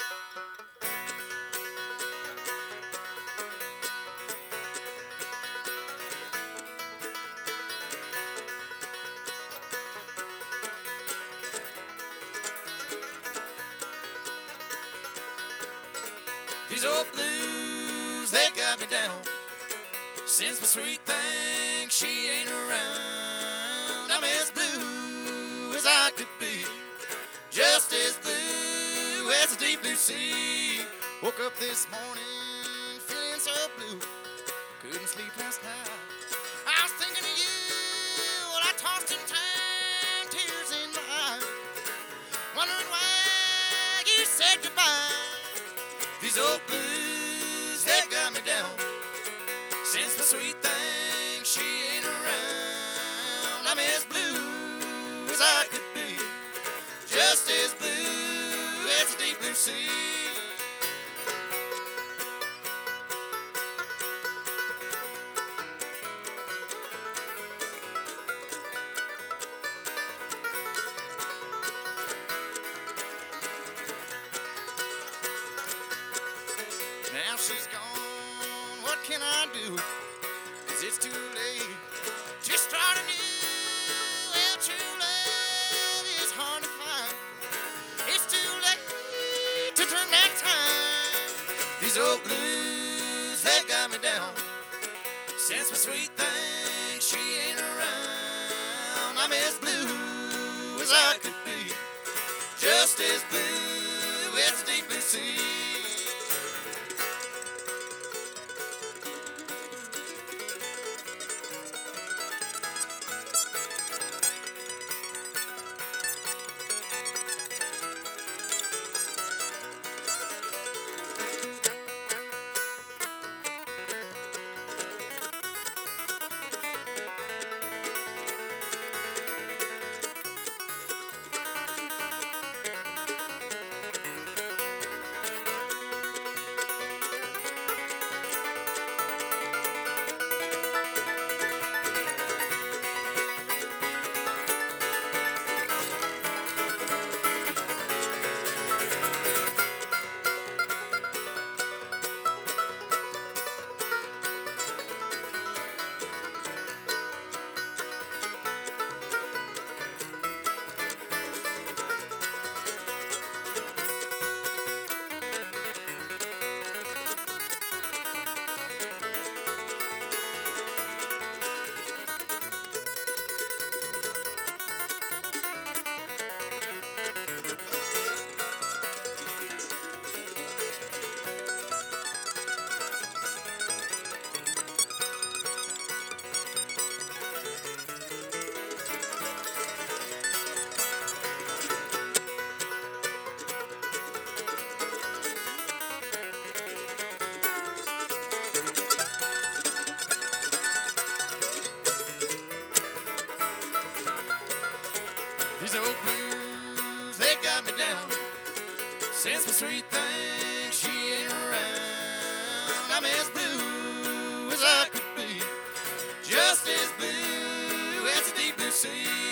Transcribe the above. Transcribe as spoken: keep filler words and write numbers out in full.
These old blues, they got me down. Since my sweet thing, she ain't around. I'm as blue as I could be, just as blue as the deep blue sea. Woke up this morning feeling so blue, couldn't sleep last night. I was thinking of you while I tossed and turned, tears in my eyes, wondering why you said goodbye. These old blues, they got me down. Since my sweet thing, she ain't around. I'm as blue as I could be, just as blue as the deep blue sea. Now she's gone, what can I do? 'Cause it's too late to start anew. Well, true love is hard to find. It's too late to turn back time. These old blues, they got me down. Since my sweet thing, she ain't around. I'm as blue as I could be, just as blue as the deep blue sea. These old blues, they got me down. Since my sweet thing, she ain't around. I'm as blue as I could be, just as blue as the deep blue sea.